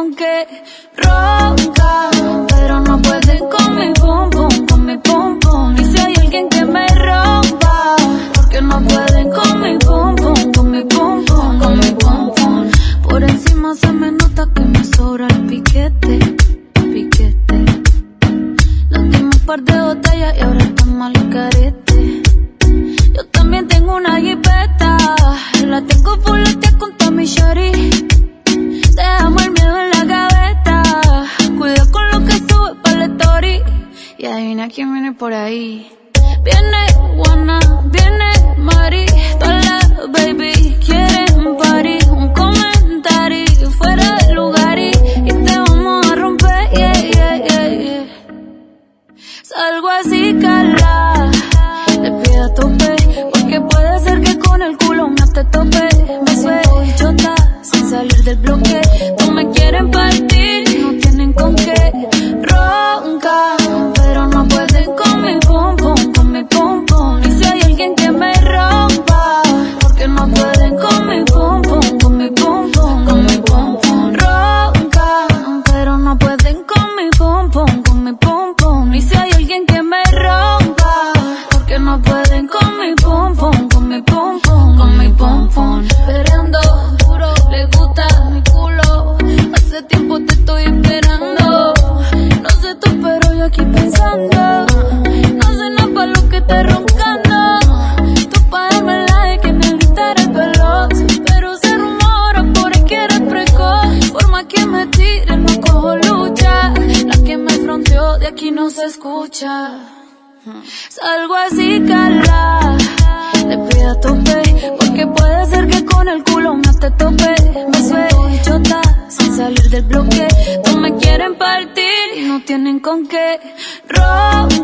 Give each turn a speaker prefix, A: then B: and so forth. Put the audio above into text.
A: con qué roncar, pero no pueden con mi pum pum, con mi pum pum. Y si hay alguien que me rompa, porque no pueden con mi pum pum, con mi pum pum, con mi pum pum. Por encima se me nota que me sobra el piquete, piquete. Nos dimos un par de botellas y ahora estamos al carete. Yo también tengo una jipeta, la tengo fuletea con Tommy Shari. Dejamos el miedo en la gaveta, cuida con lo que sube para la story. Y adivina quién viene por ahí. Viene Juana, viene Mari, todas las baby quieren party. Un comentario fuera del lugar y te vamos a romper, yeah, yeah, yeah, yeah. Salgo así, cala, le pido a tope, porque puede ser que con el culo me te tope. Me suelto y chota, sin salir del bloque. No me quieren partir, no tienen con qué roncar, pero no pueden con mi pum pum, con mi pum pum. Y si hay alguien que me rompa, porque no pueden con mi pum pum, con mi pum pum, con mi pum pum. Roncar, pero no pueden con mi pum pum, con mi pum pum. Y si hay alguien que me rompa, porque no pueden con mi pum pum, con mi pum pum, con mi pum pum. Esperando duro, le gusta mi culo. Hace tiempo te estoy esperando. No sé tú, pero yo aquí pensando. No sé nada pa' lo que te roncando. Tú pa' darme like que en el gritar es veloz, pero se rumora por ahí que eres precoz. Forma que me tire, no cojo lucha. La que me fronteó de aquí no se escucha. Salgo así, cala, le pido a tope, porque puede ser que con el culo me te tope. Me suelto y chota, sin salir del bloque. No me quieren partir y no tienen con qué romper.